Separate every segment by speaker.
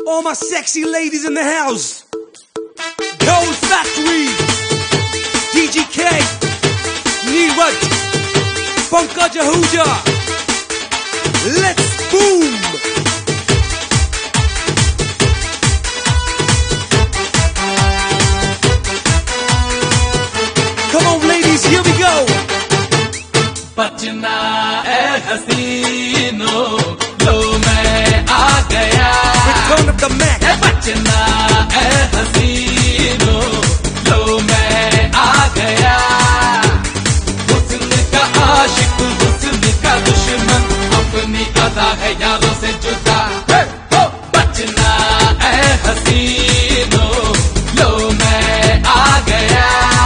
Speaker 1: All my sexy ladies in the house. Gold Factory, DGK, Neeraj, Pankaj Ahuja. Let's boom. Come on ladies, here we go.
Speaker 2: बचना ए हसीनो लो मैं आ गया.
Speaker 1: Return of the Mac.
Speaker 2: बचना ए हसीनो लो मैं आ गया. हुस्न का आशिक हुस्न का दुश्मन अपनी अदा है यारों से जुदा. बचना ए हसीनो लो मैं आ गया.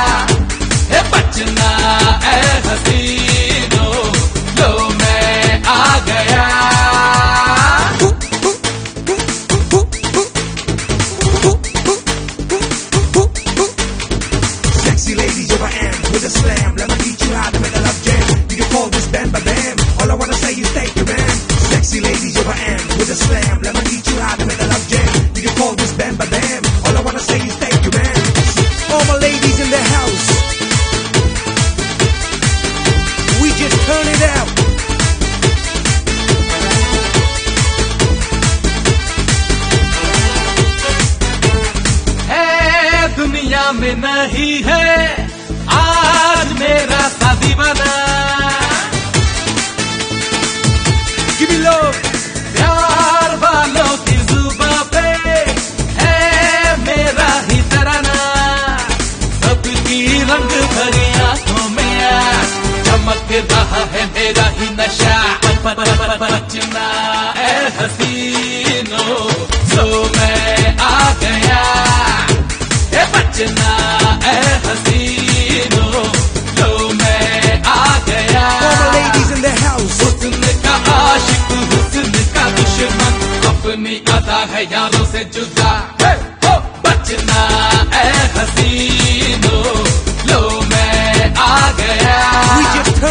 Speaker 2: बचना ए हसीनो लो मैं आ गया.
Speaker 1: Sexy ladies, here I am with a slam. Let me teach you how to make a love jam. You can call this bam ba bam. All I wanna say is thank you, man. Sexy ladies, here I am with a slam. Let me teach you how to make a love jam. You can call this bam ba bam. All I wanna say is thank you, man. All my ladies in the house, we just turn it out.
Speaker 2: है दुनिया में नहीं है आज मेरा सा दीवाना.
Speaker 1: Give me love.
Speaker 2: प्यार वालों की जुबां पे है मेरा ही तराना. सबकी रंग भरी आंखों में चमक रहा है मेरा ही नशा. बचना ए हसीनो लो मैं आ गया. बचना ए हसीनो लो मैं आ गया.
Speaker 1: All my ladies in the house,
Speaker 2: हुस्न का आशिक हुस्न का दुश्मन अपनी अदा है यारों से जुदा. बचना ए हसीनो लो मैं आ गया.
Speaker 1: we just